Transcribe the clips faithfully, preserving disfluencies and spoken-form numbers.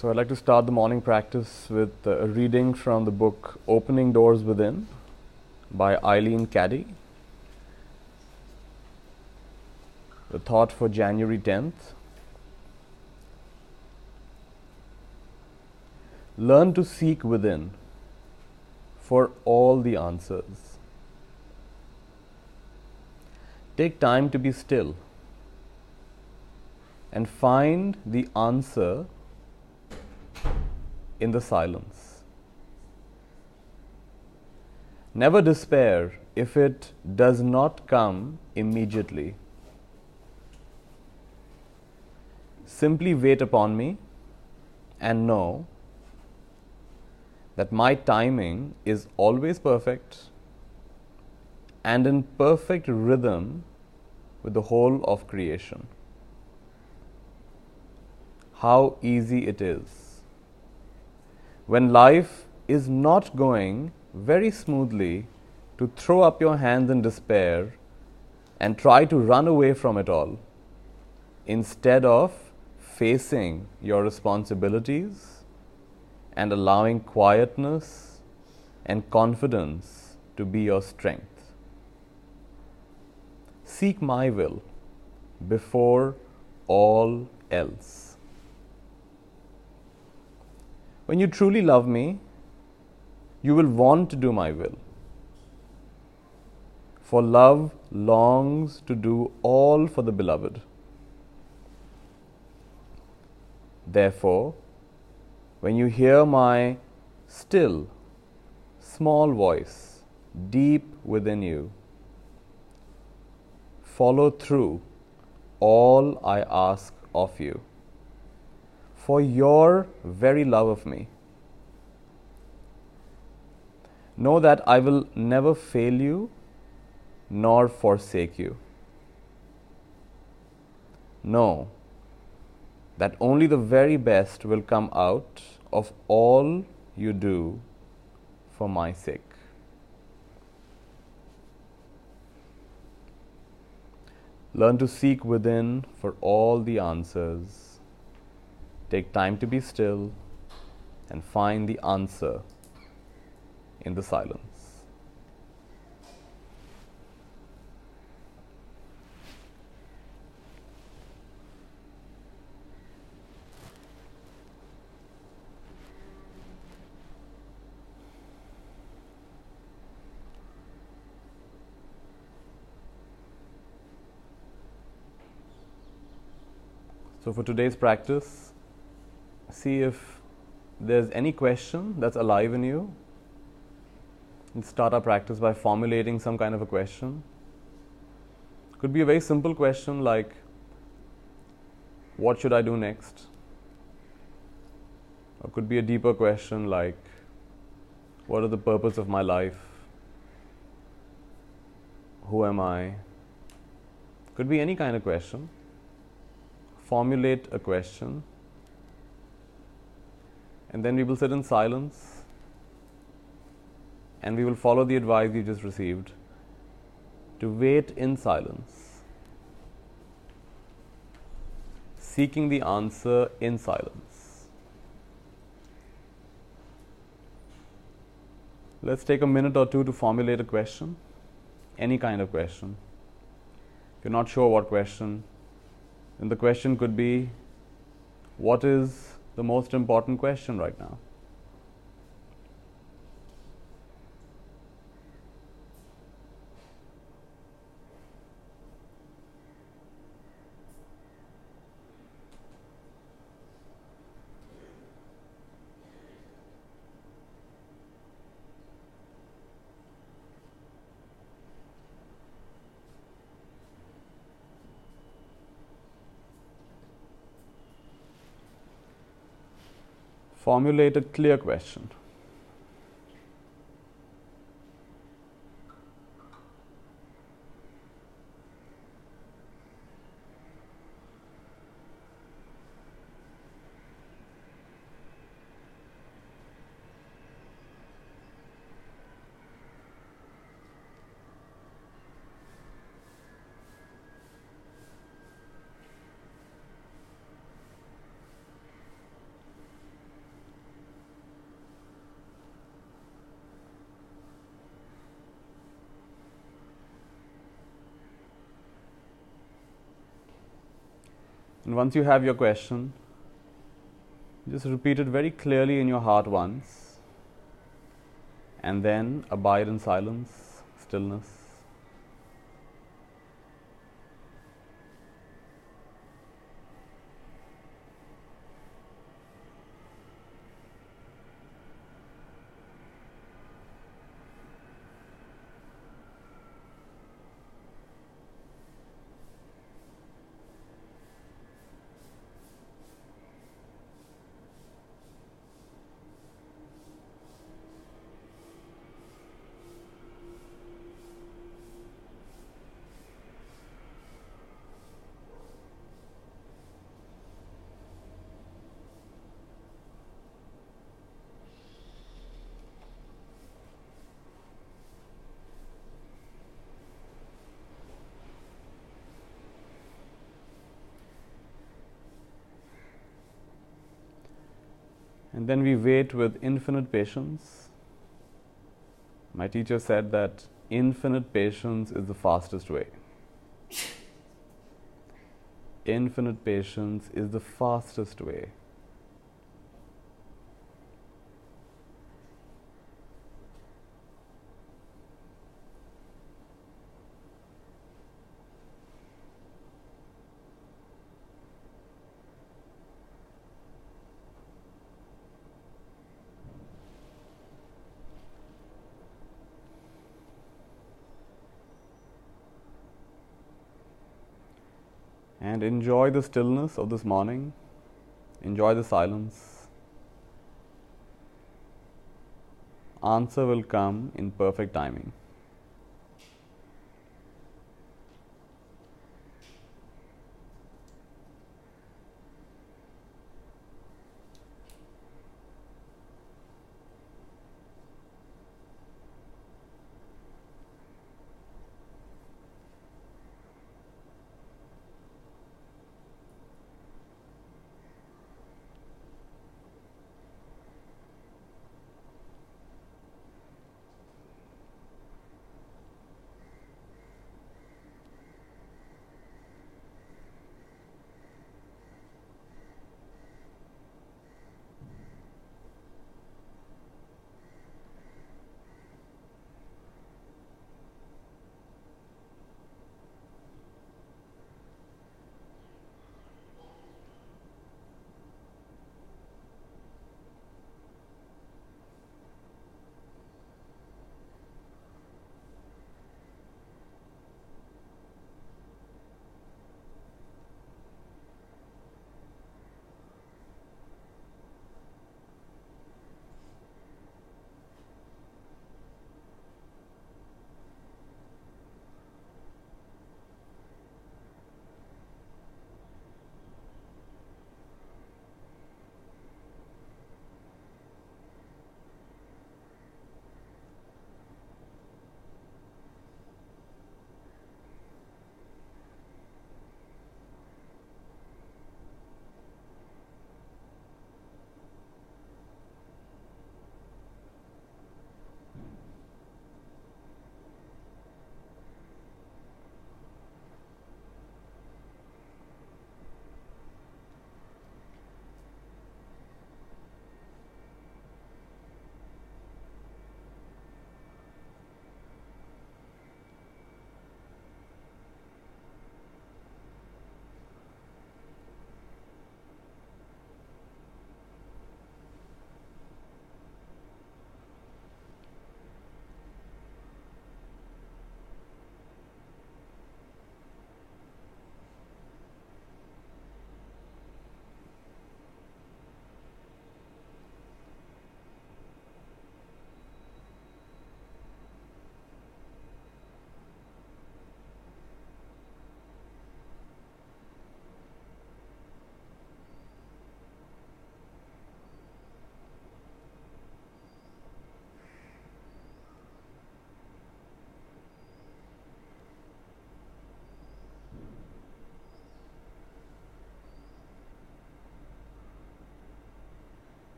So I'd like to start the morning practice with a reading from the book Opening Doors Within by Eileen Cady. The thought for January tenth. Learn to seek within for all the answers. Take time to be still and find the answer in the silence. Never despair if it does not come immediately. Simply wait upon me and know that my timing is always perfect and in perfect rhythm with the whole of creation. How easy it is when life is not going very smoothly to throw up your hands in despair and try to run away from it all, instead of facing your responsibilities and allowing quietness and confidence to be your strength. Seek my will before all else. When you truly love me, you will want to do my will. For love longs to do all for the beloved. Therefore, when you hear my still, small voice deep within you, follow through all I ask of you for your very love of me. Know that I will never fail you nor forsake you. Know that only the very best will come out of all you do for my sake. Learn to seek within for all the answers. Take time to be still and find the answer in the silence. So for today's practice, see if there's any question that's alive in you. Let's start our practice by formulating some kind of a question. Could be a very simple question like, what should I do next? Or could be a deeper question like, what is the purpose of my life? Who am I? Could be any kind of question. Formulate a question, and then we will sit in silence and we will follow the advice you just received to wait in silence, seeking the answer in silence. Let's take a minute or two to formulate a question, any kind of question. If you're not sure what question, then the question could be, what is the most important question right now? Formulate a clear question. And once you have your question, just repeat it very clearly in your heart once, and then abide in silence, stillness. And then we wait with infinite patience. My teacher said that infinite patience is the fastest way. Infinite patience is the fastest way. And enjoy the stillness of this morning. Enjoy the silence. Answer will come in perfect timing.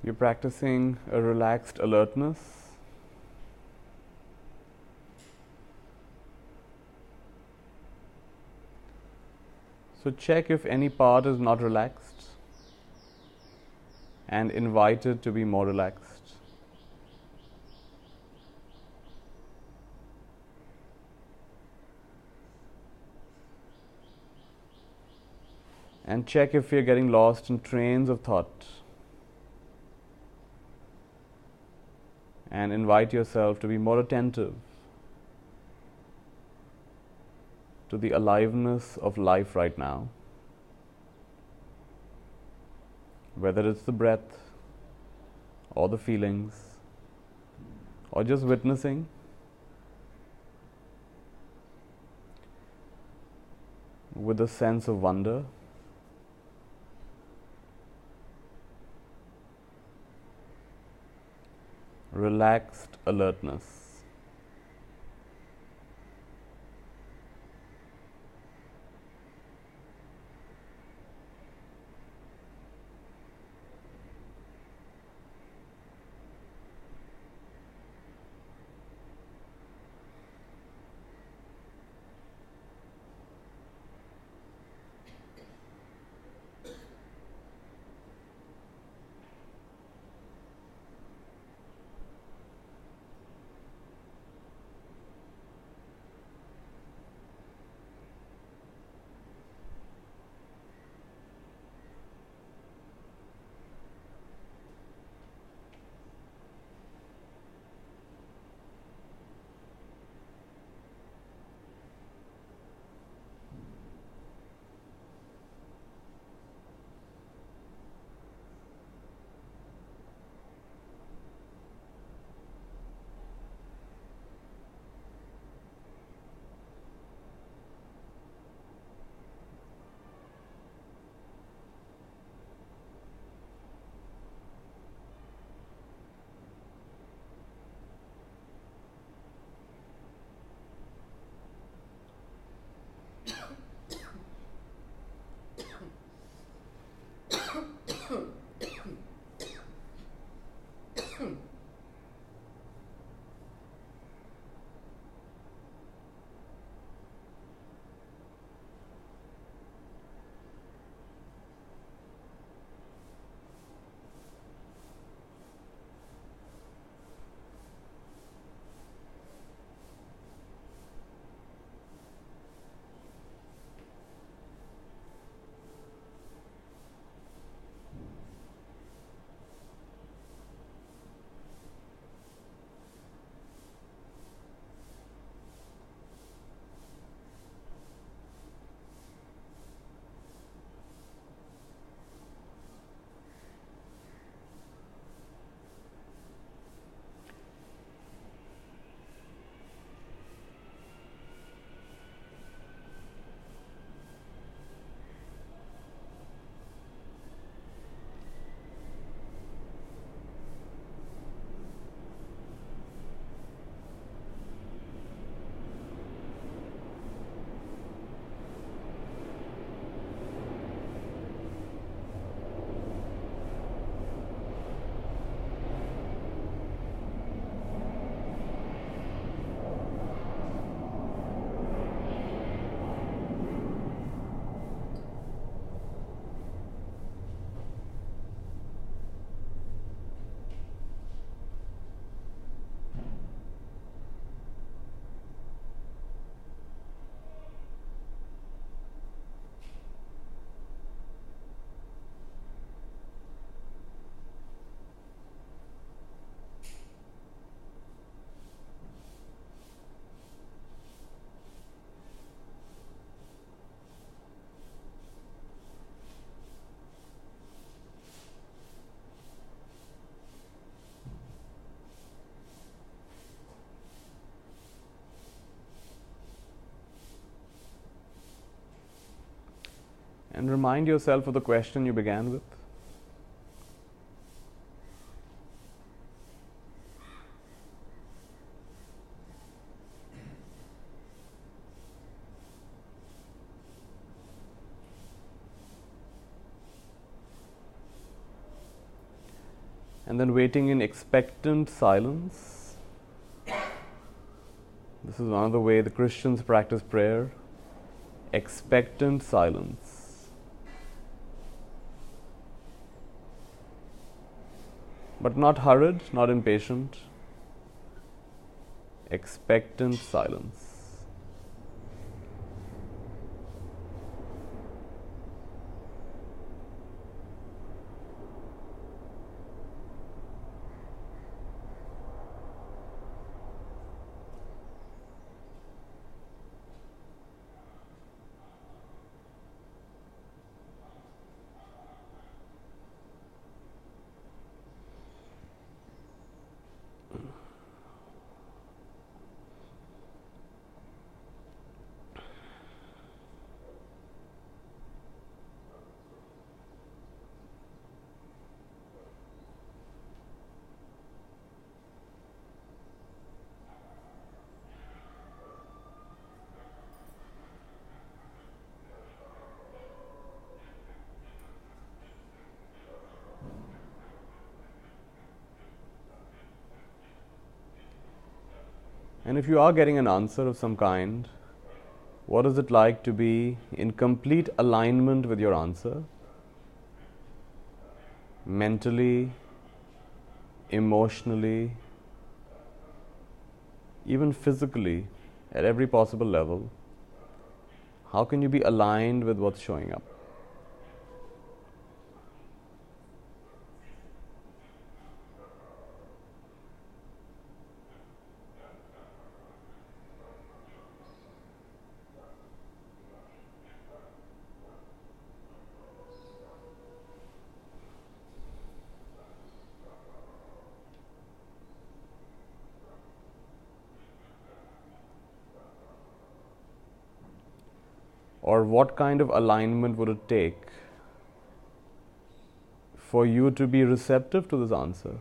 You're practicing a relaxed alertness. So check if any part is not relaxed and invite it to be more relaxed. And check if you're getting lost in trains of thought. And invite yourself to be more attentive to the aliveness of life right now. Whether it's the breath or the feelings or just witnessing. With a sense of wonder. Relaxed alertness. And remind yourself of the question you began with. and then waiting in expectant silence. This is one of the way the Christians practice prayer. Expectant silence. But not hurried, not impatient. Expectant silence. And if you are getting an answer of some kind, what is it like to be in complete alignment with your answer? Mentally, emotionally, even physically, at every possible level. How can you be aligned with what's showing up? Or what kind of alignment would it take for you to be receptive to this answer?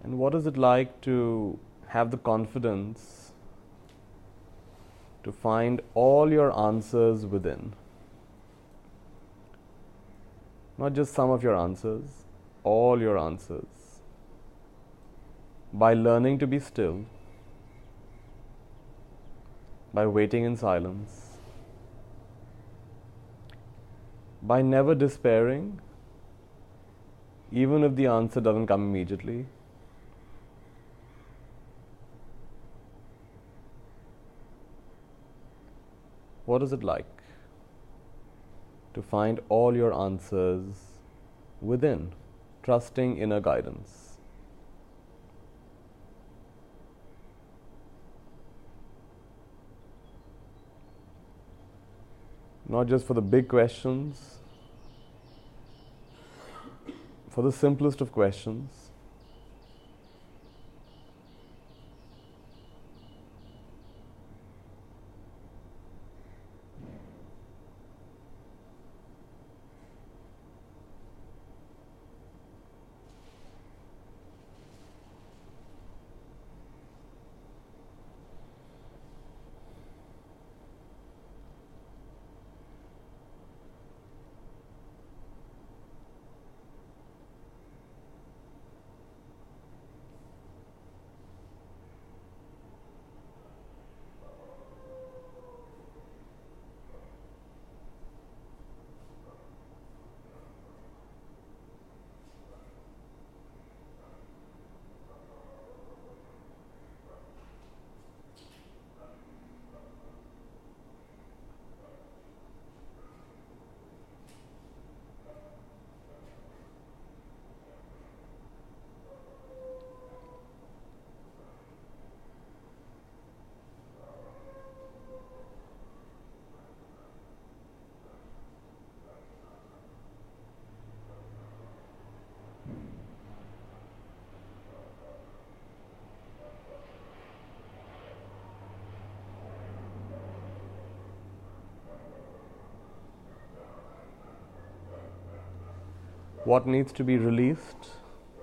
And what is it like to have the confidence to find all your answers within? Not just some of your answers, all your answers. By learning to be still, by waiting in silence, by never despairing, even if the answer doesn't come immediately. What is it like to find all your answers within, trusting inner guidance? Not just for the big questions, for the simplest of questions. What needs to be released?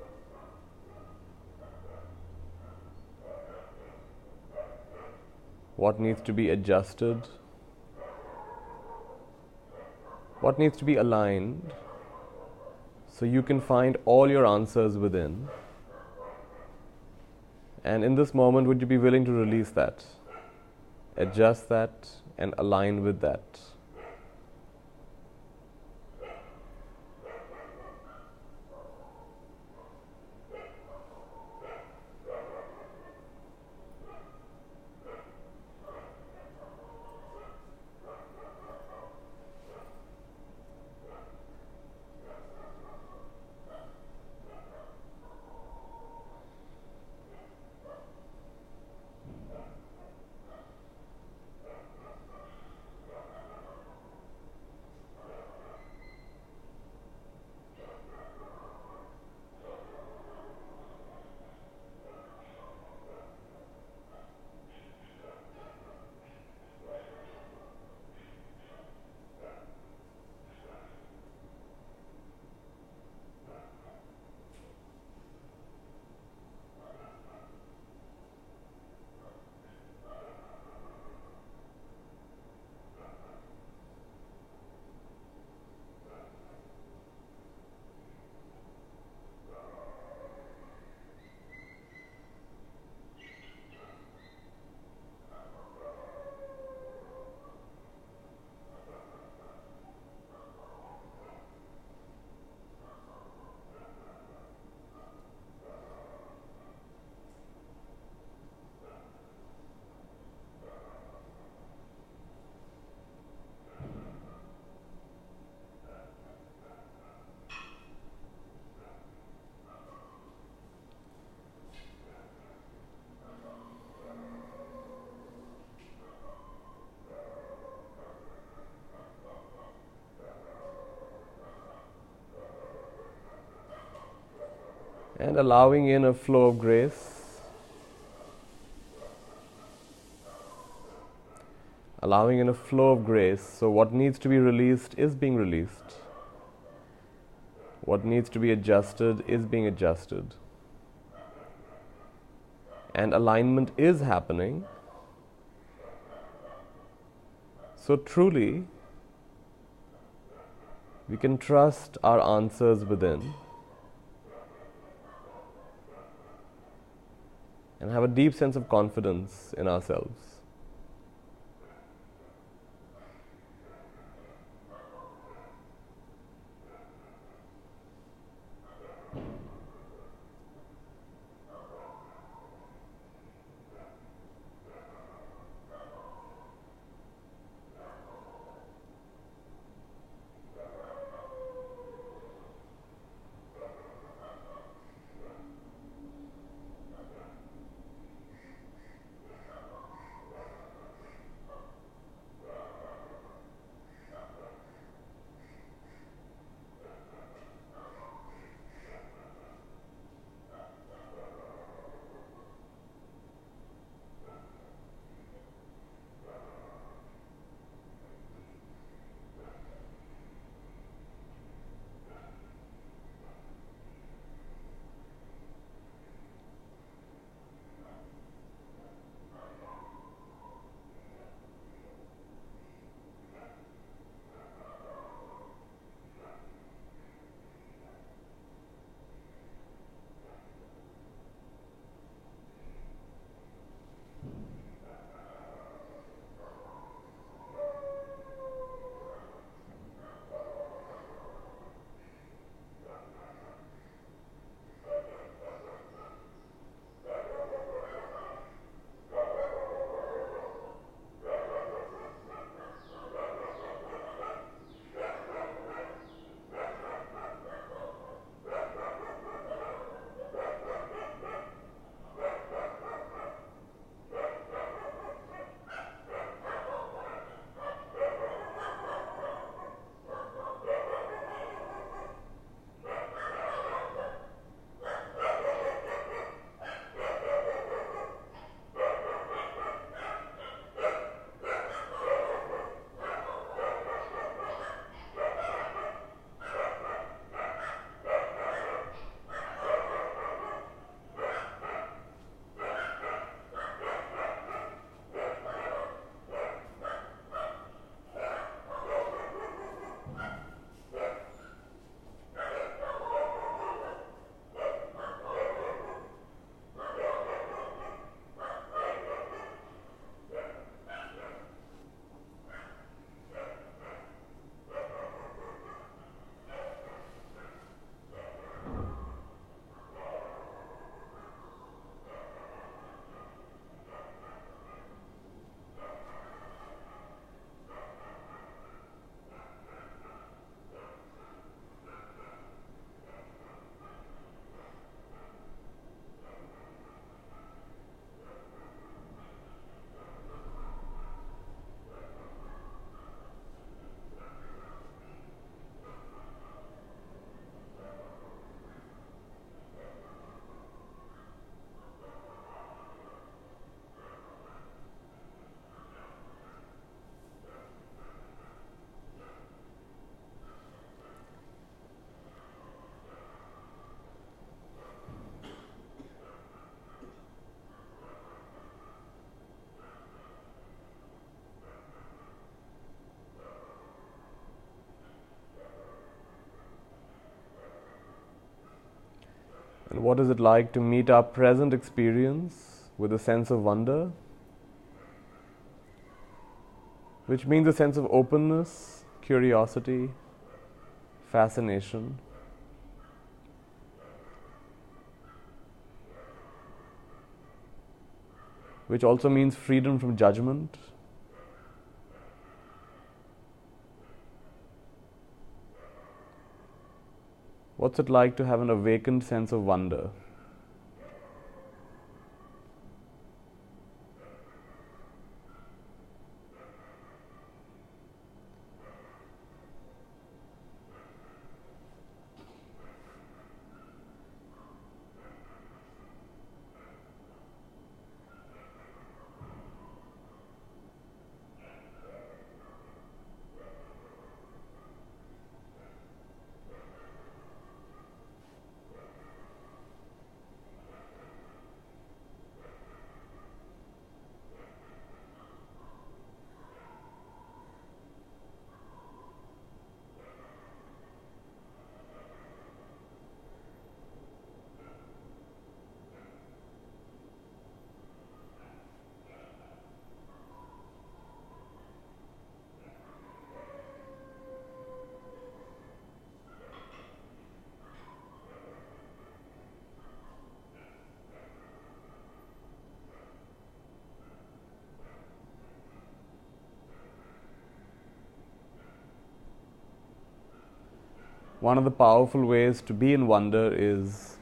What needs to be adjusted? What needs to be aligned so you can find all your answers within? And in this moment, would you be willing to release that, adjust that, and align with that? And allowing in a flow of grace, allowing in a flow of grace. So what needs to be released is being released. What needs to be adjusted is being adjusted. and alignment is happening. So truly, we can trust our answers within and have a deep sense of confidence in ourselves. And what is it like to meet our present experience with a sense of wonder, which means a sense of openness, curiosity, fascination. Which also means freedom from judgment. What's it like to have an awakened sense of wonder? one of the powerful ways to be in wonder is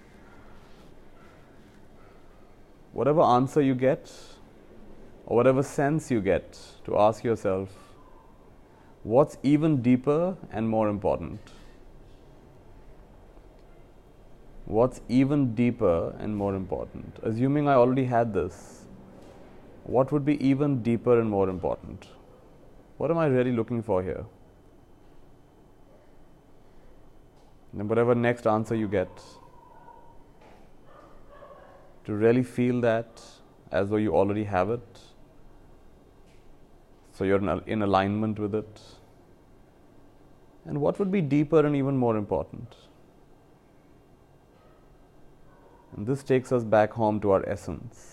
whatever answer you get or whatever sense you get, to ask yourself, what's even deeper and more important? What's even deeper and more important? Assuming I already had this, what would be even deeper and more important? What am I really looking for here? And whatever next answer you get, to really feel that as though you already have it, so you're in, in alignment with it. And what would be deeper and even more important? And this takes us back home to our essence.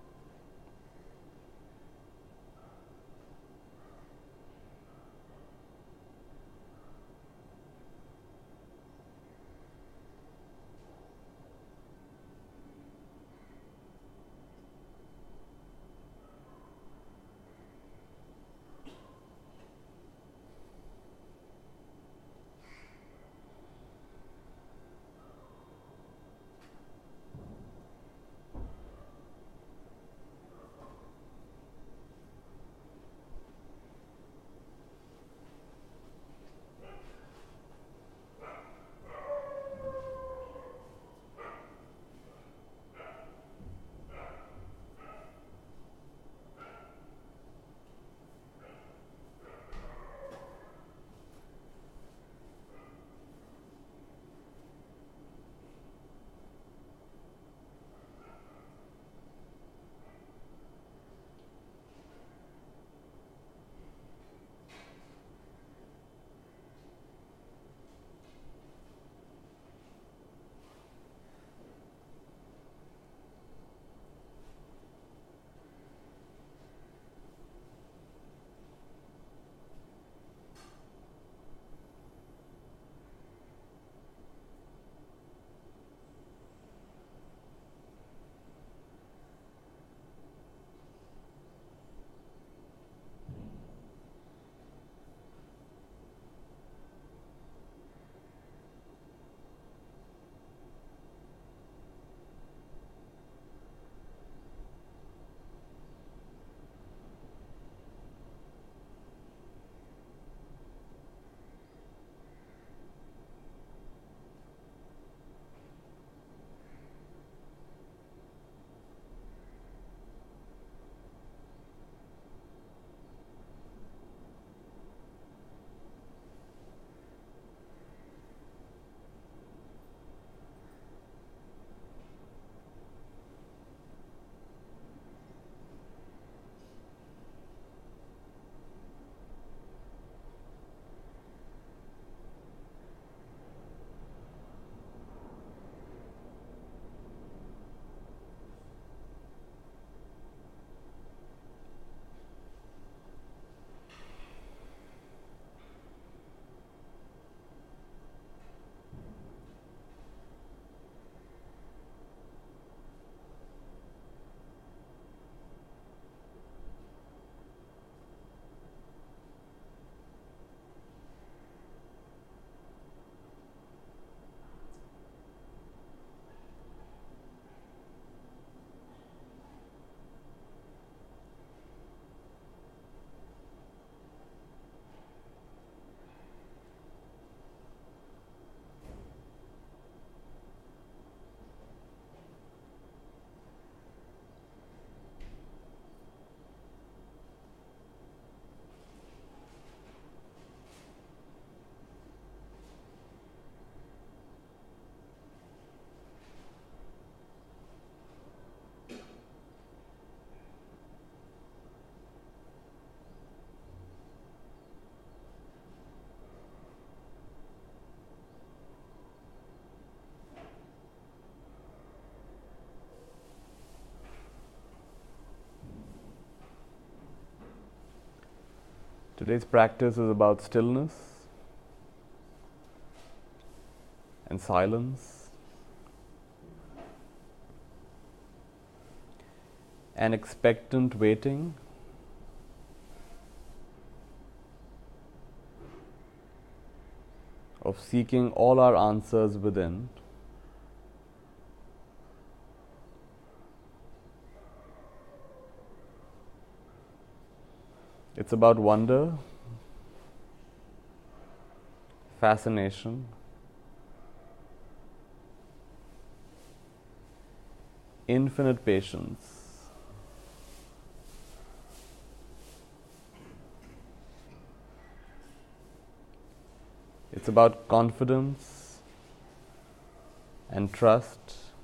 Today's practice is about stillness and silence and expectant waiting. of seeking all our answers within, it's about wonder, fascination, infinite patience. It's about confidence and trust.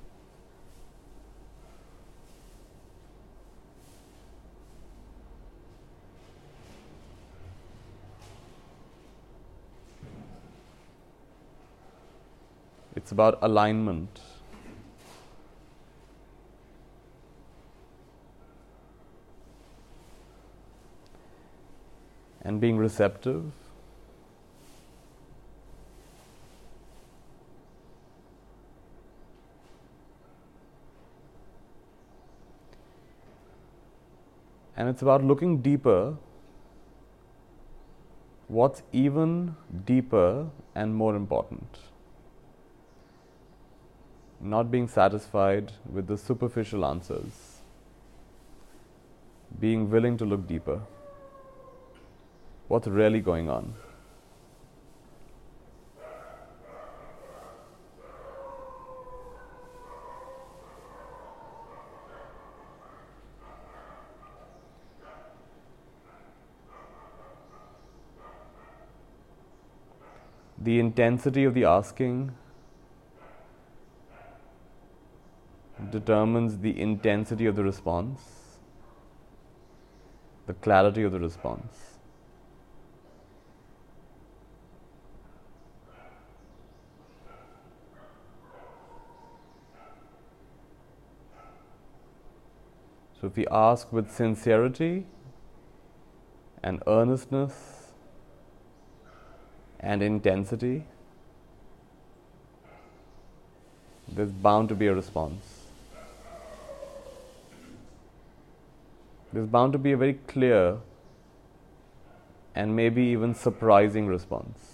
It's about alignment. And being receptive. And it's about looking deeper, what's even deeper and more important. Not being satisfied with the superficial answers, being willing to look deeper. What's really going on? The intensity of the asking determines the intensity of the response, the clarity of the response. So if we ask with sincerity and earnestness and intensity, there's bound to be a response. There's bound to be a very clear and maybe even surprising response.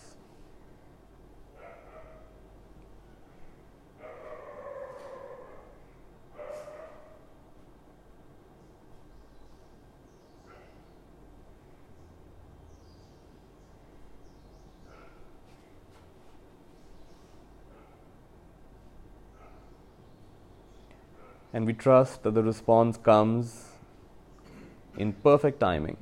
And we trust that the response comes in perfect timing.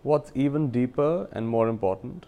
What's even deeper and more important?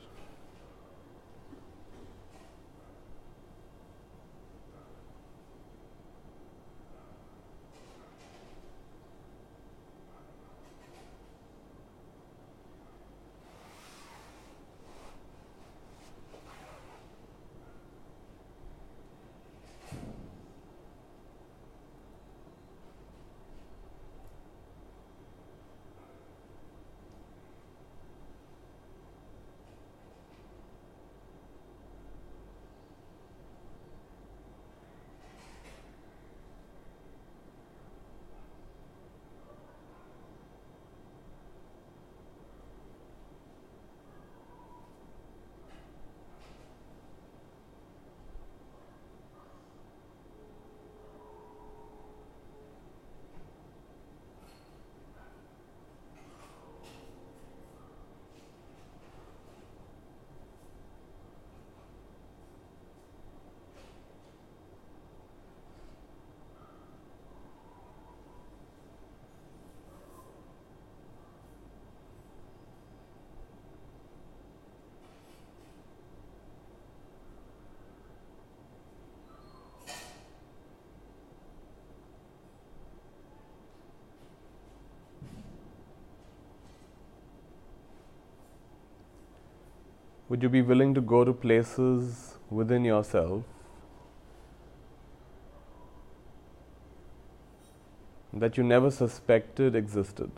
Would you be willing to go to places within yourself that you never suspected existed?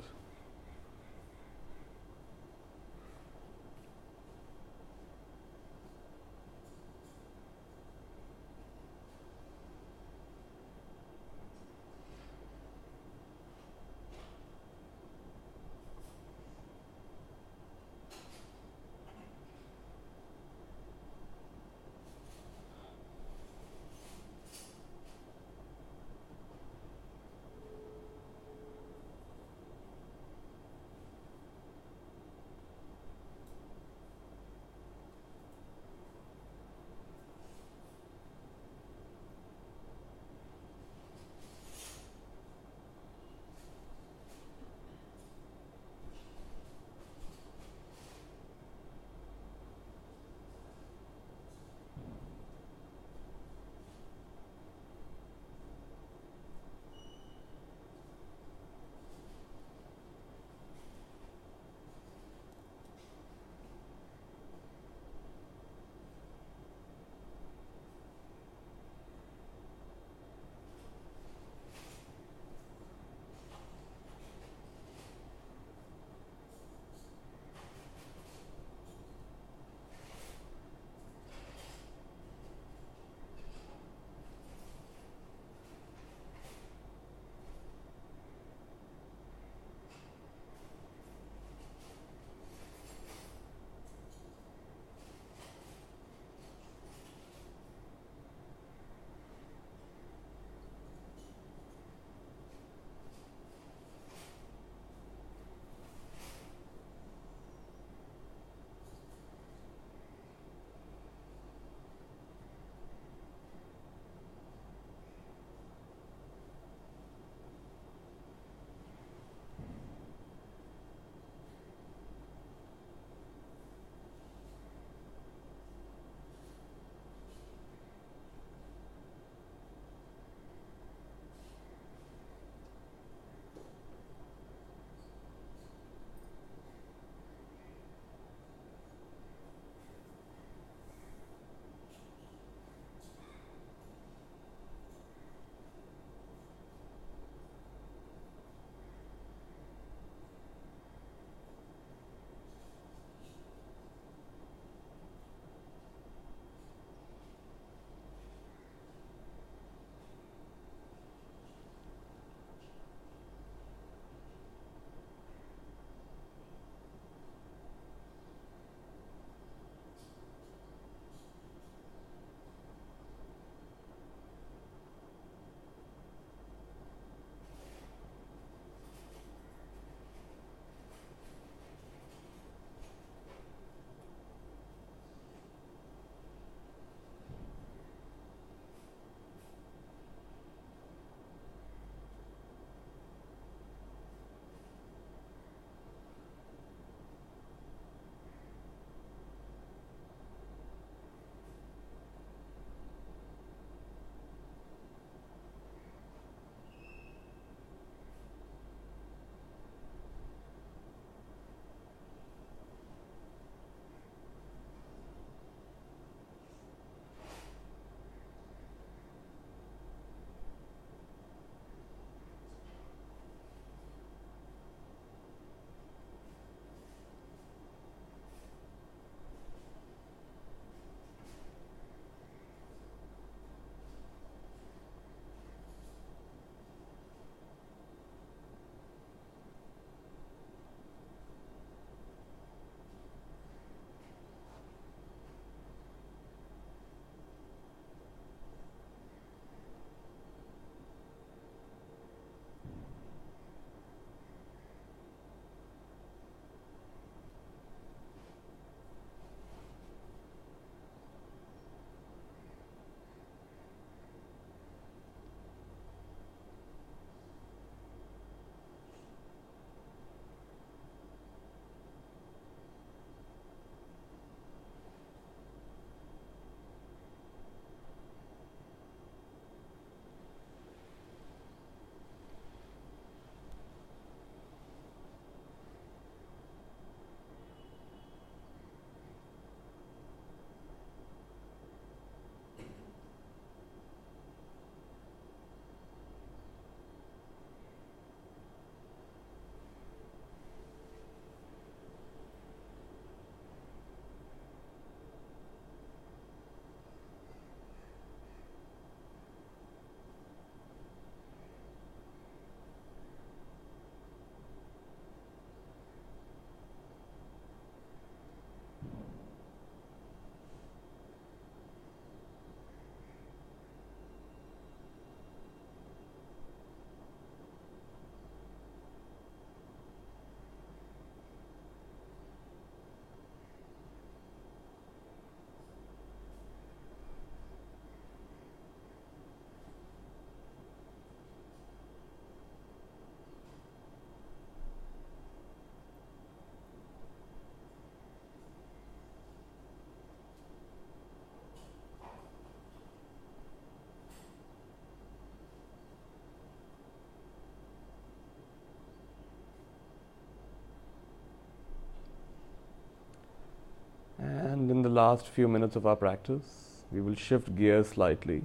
last few minutes of our practice, we will shift gears slightly.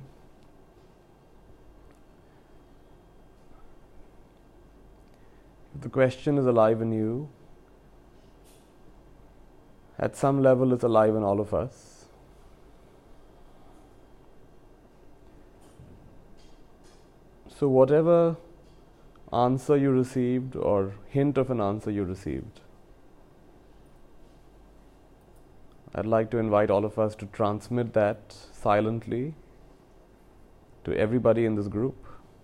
If the question is alive in you, at some level it's alive in all of us. So whatever answer you received or hint of an answer you received, I'd like to invite all of us to transmit that silently to everybody in this group.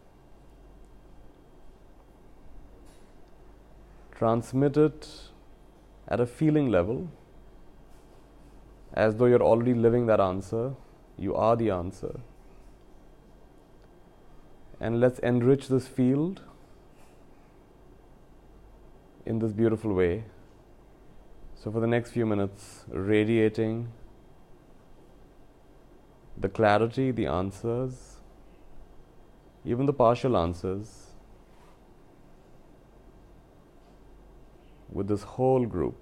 Transmit it at a feeling level, as though you're already living that answer. You are the answer. And let's enrich this field in this beautiful way. So for the next few minutes, radiating the clarity, the answers, even the partial answers, with this whole group,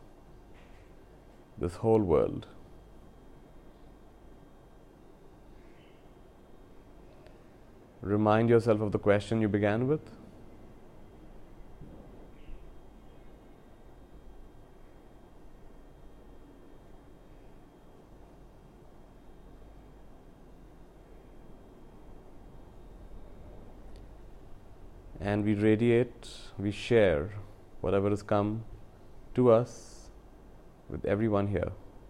this whole world. Remind yourself of the question you began with. And we radiate, we share whatever has come to us with everyone here.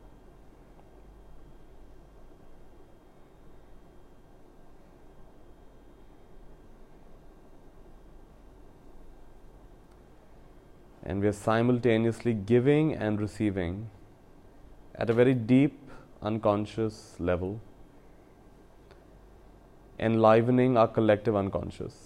And we are simultaneously giving and receiving at a very deep, unconscious level, enlivening our collective unconscious.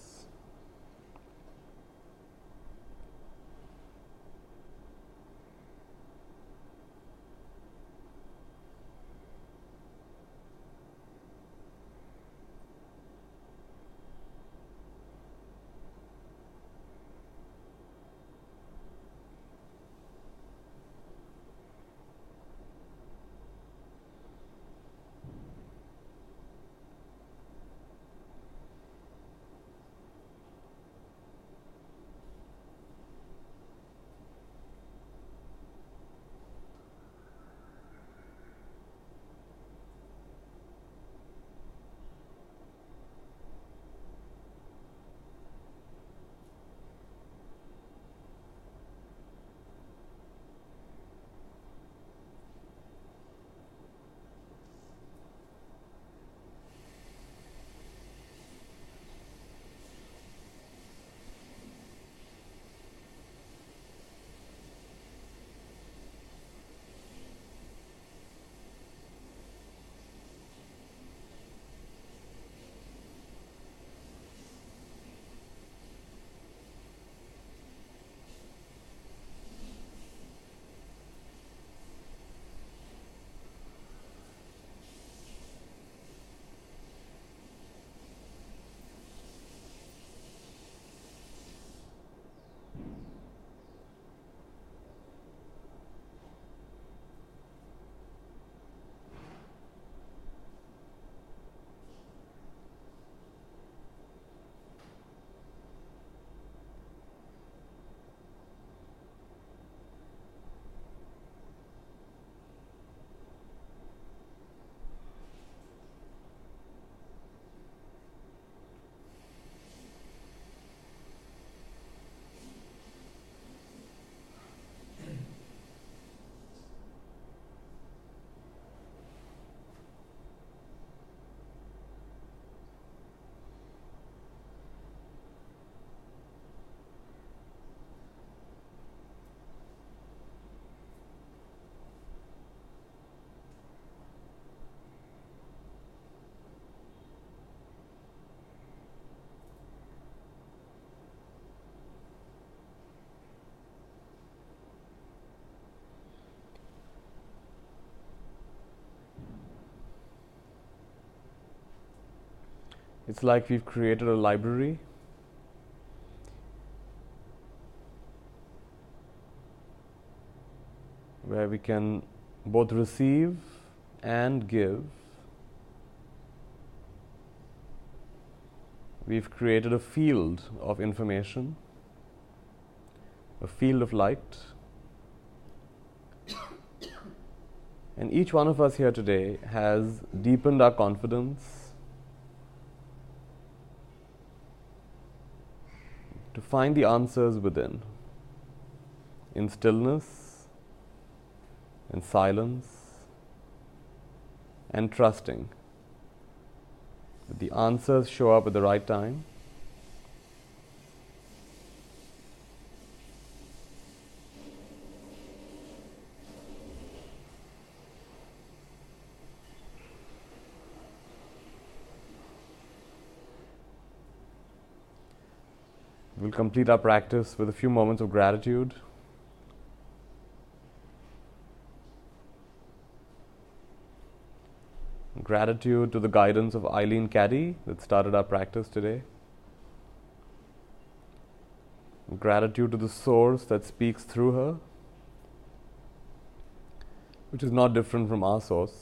It's like we've created a library where we can both receive and give, we've created a field of information, a field of light. And each one of us here today has deepened our confidence to find the answers within, in stillness, in silence, and trusting that the answers show up at the right time. We'll complete our practice with a few moments of gratitude. Gratitude to the guidance of Eileen Caddy that started our practice today. Gratitude to the source that speaks through her, which is not different from our source.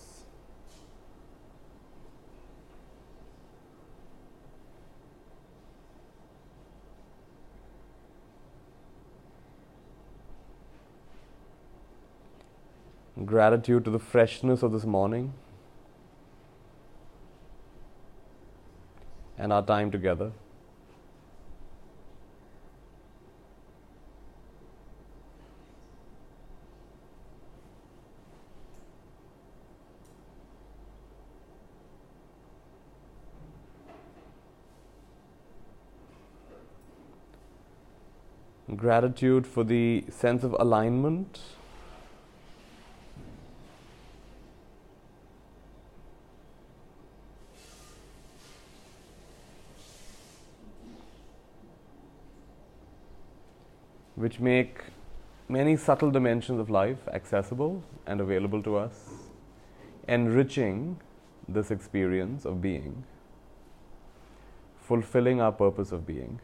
Gratitude to the freshness of this morning and our time together. Gratitude for the sense of alignment which make many subtle dimensions of life accessible and available to us, enriching this experience of being, fulfilling our purpose of being.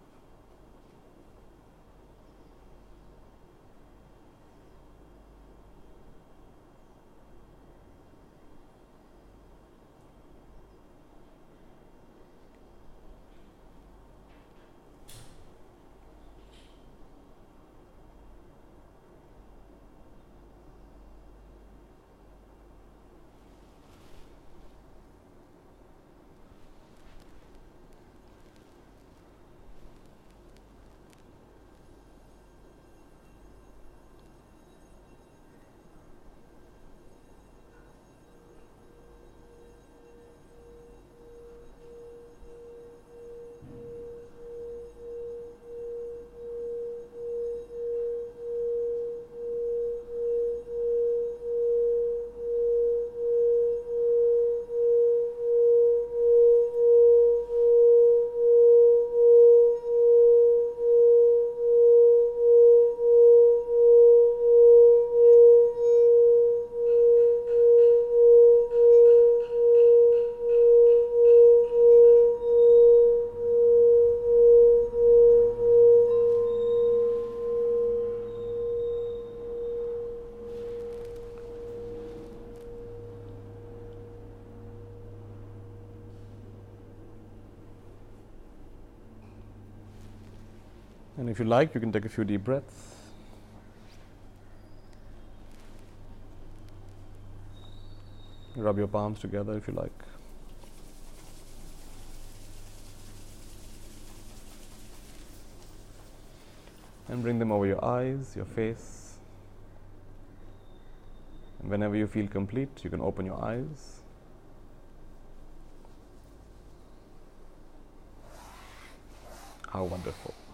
And if you like, you can take a few deep breaths. Rub your palms together if you like. And bring them over your eyes, your face. And whenever you feel complete, you can open your eyes. How wonderful.